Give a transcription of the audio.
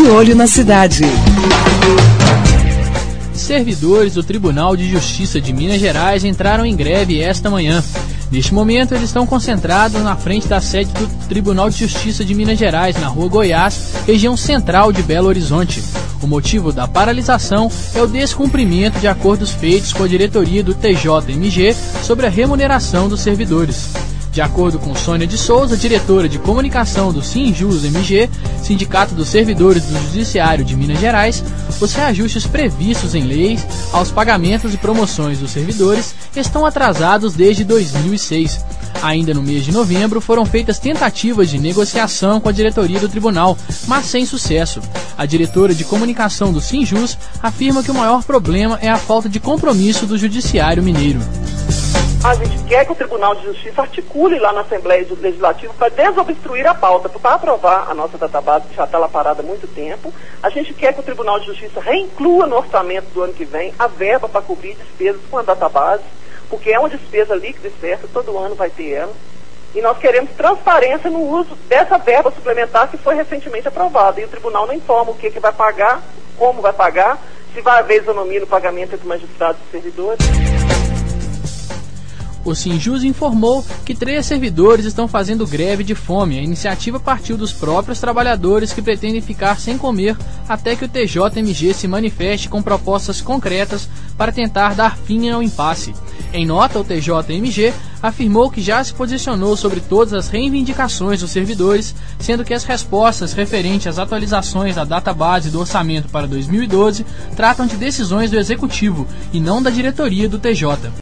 De olho na cidade. Servidores do Tribunal de Justiça de Minas Gerais entraram em greve esta manhã. Neste momento, eles estão concentrados na frente da sede do Tribunal de Justiça de Minas Gerais, na Rua Goiás, região central de Belo Horizonte. O motivo da paralisação é o descumprimento de acordos feitos com a diretoria do TJMG sobre a remuneração dos servidores. De acordo com Sônia de Souza, diretora de comunicação do Sinjus-MG, Sindicato dos Servidores do Judiciário de Minas Gerais, os reajustes previstos em leis aos pagamentos e promoções dos servidores estão atrasados desde 2006. Ainda no mês de novembro, foram feitas tentativas de negociação com a diretoria do tribunal, mas sem sucesso. A diretora de comunicação do Sinjus afirma que o maior problema é a falta de compromisso do Judiciário Mineiro. A gente quer que o Tribunal de Justiça articule lá na Assembleia Legislativa para desobstruir a pauta, para aprovar a nossa database, que já está lá parada há muito tempo. A gente quer que o Tribunal de Justiça reinclua no orçamento do ano que vem a verba para cobrir despesas com a database, porque é uma despesa líquida e certa, todo ano vai ter ela. E nós queremos transparência no uso dessa verba suplementar que foi recentemente aprovada. E o Tribunal não informa o que vai pagar, como vai pagar, se vai haver isonomia no pagamento entre magistrados e servidores. O Sinjus informou que 3 servidores estão fazendo greve de fome. A iniciativa partiu dos próprios trabalhadores que pretendem ficar sem comer até que o TJMG se manifeste com propostas concretas para tentar dar fim ao impasse. Em nota, o TJMG afirmou que já se posicionou sobre todas as reivindicações dos servidores, sendo que as respostas referentes às atualizações da database do orçamento para 2012 tratam de decisões do Executivo e não da diretoria do TJ.